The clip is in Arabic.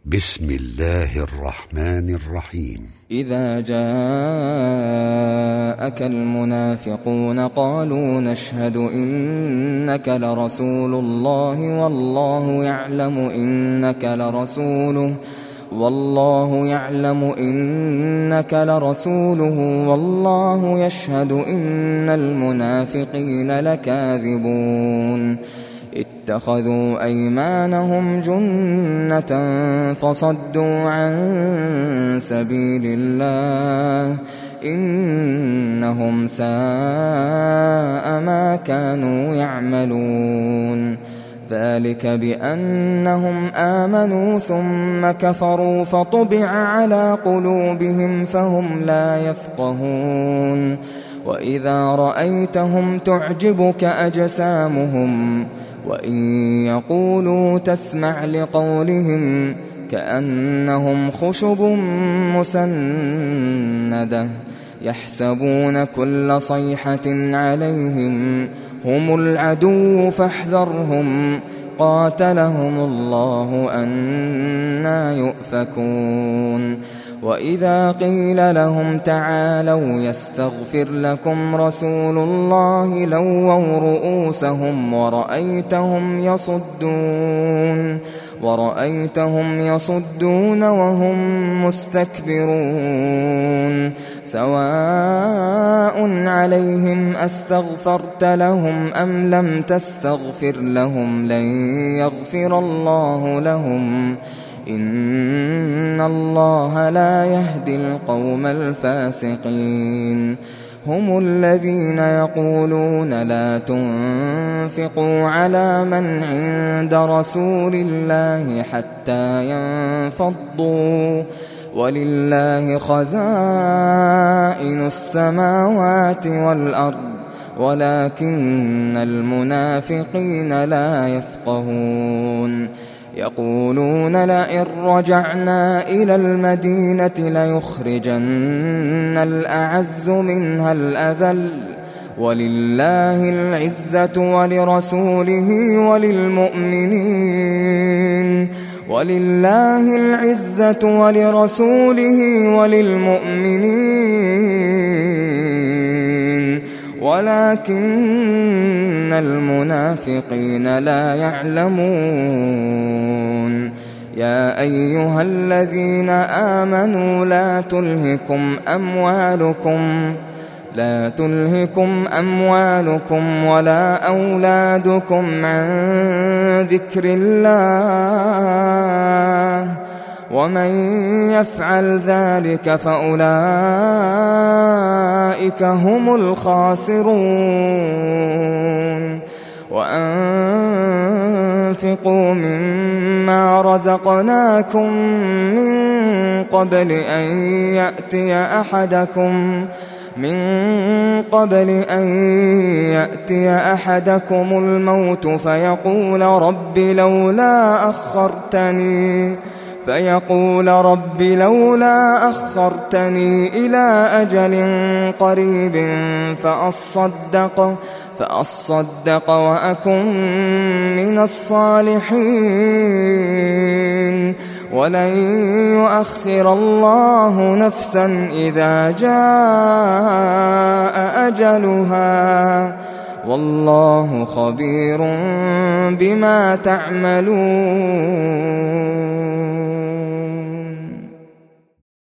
بسم الله الرحمن الرحيم. إذا جاءك المنافقون قالوا نشهد إنك لرسول الله والله يعلم إنك لرسوله والله يشهد إن المنافقين لكاذبون. اتخذوا أيمانهم جنة فصدوا عن سبيل الله إنهم ساء ما كانوا يعملون. ذلك بأنهم آمنوا ثم كفروا فطبع على قلوبهم فهم لا يفقهون. وإذا رأيتهم تعجبك أجسامهم وإن يقولوا تسمع لقولهم كأنهم خشب مسندة يحسبون كل صيحة عليهم هم العدو فاحذرهم قاتلهم الله أنى يؤفكون. وإذا قيل لهم تعالوا يستغفر لكم رسول الله لووا رؤوسهم ورأيتهم يصدون وهم مستكبرون. سواء عليهم أستغفرت لهم أم لم تستغفر لهم لن يغفر الله لهم إن الله لا يهدي القوم الفاسقين. هم الذين يقولون لا تنفقوا على من عند رسول الله حتى ينفضوا ولله خزائن السماوات والأرض ولكن المنافقين لا يفقهون. يقولون لئن رجعنا إلى المدينة ليخرجن الأعز منها الأذل ولله العزة ولرسوله وللمؤمنين ولكن المنافقين لا يعلمون. يا أيها الذين آمنوا لا تلهكم أموالكم ولا أولادكم عن ذكر الله ومن يفعل ذلك فأولئك هم الخاسرون. وأنفقوا مما رزقناكم من قبل أن يأتي أحدكم الموت فيقول رب لولا أخرتني إلى أجل قريب فأصدق وأكن من الصالحين ولن يؤخر الله نفسا إذا جاء أجلها والله خبير بما تعملون.